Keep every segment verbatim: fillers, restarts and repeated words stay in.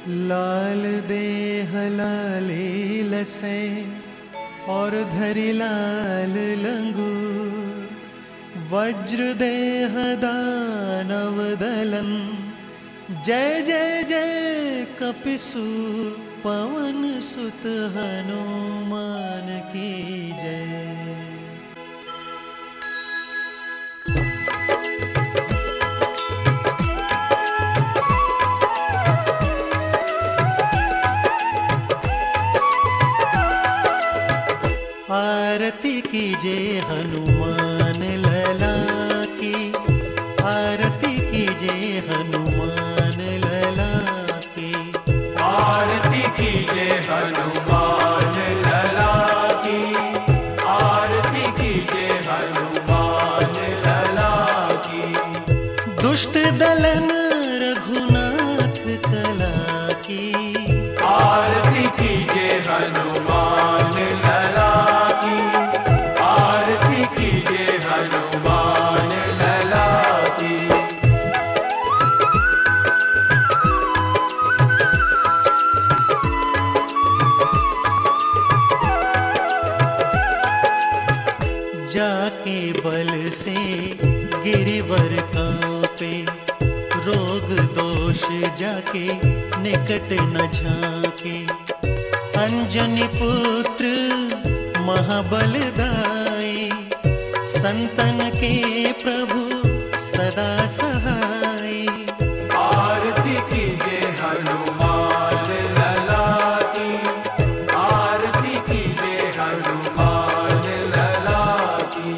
लाल देह लाले लसे और धरि लाल लंगूर, वज्र देह दानव दलन, जय जय जय कपिसूर, पवन सुत हनुमान की जय। आरती कीजिए हनुमान लला की, आरती कीजिए हनुमान लला की, आरती कीजिए हनुमान लला की, आरती कीजिए हनुमान लला की। दुष्ट दलन रघुनाथ कला की, आरती कीजिए हनुमान लला की, आरती कीजिए हनुमान लला की। जाके बल से गिरिवर कांपे, रोग दोष जाके निकट न झाके। अंजनी पुत्र महाबलदाई, संतन के प्रभु सदा सहाय। आरती कीजिए हनुमान लला की, आरती कीजिए हनुमान लला की।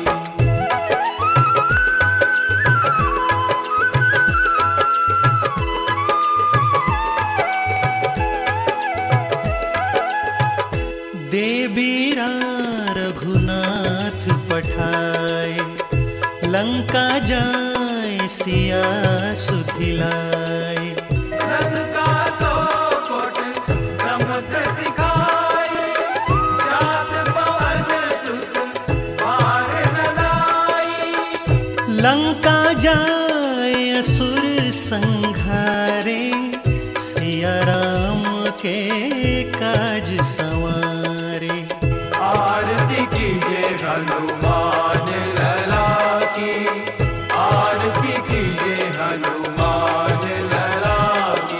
देबीरा रघुनाथ पठाए, लंका जाए सिया सुधिलाए। लंका सौ कोट समुद्र सिखाए, जात पवन सुत पार न लाए। लंका जाए असुर संघारे, सिया राम के काज संवारे। आरती कीजिए हनुमान लला की, आरती कीजिए हनुमान लला की।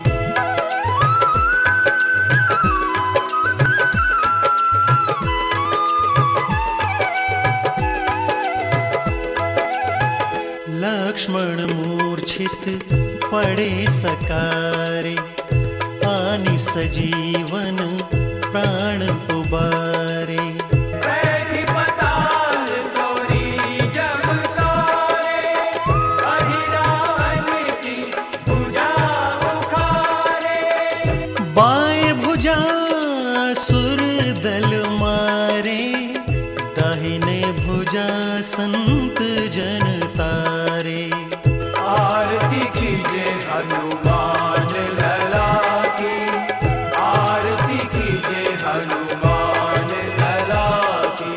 लक्ष्मण मूर्छित पड़े सकारे, आनि सजीवन प्राण उबारे। बैठी पताल तोरी जब तारे, कहीं रावण की भुजा उखाड़े। बाएं भुजा असुर दल मारे, दाहिने भुजा संत जन तारे। आरती कीजिए हनुमान लला की, आरती कीजिए हनुमान लला की।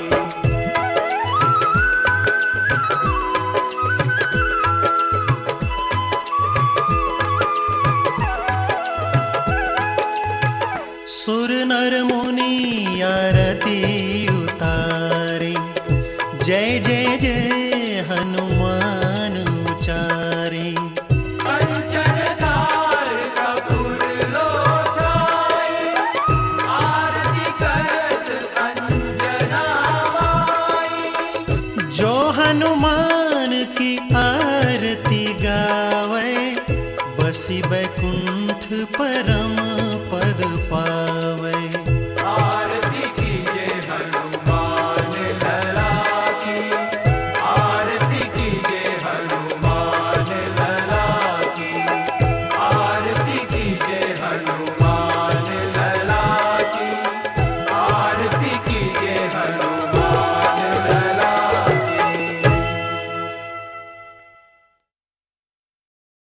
सुर नर मुनि आरती उतारे, जय जय जय हनुमान उचारे। कंचन धार कपूर लोचाए, आरती करत अंजना माई। जो हनुमान की आरती गावे, बसी बैकुंठ परम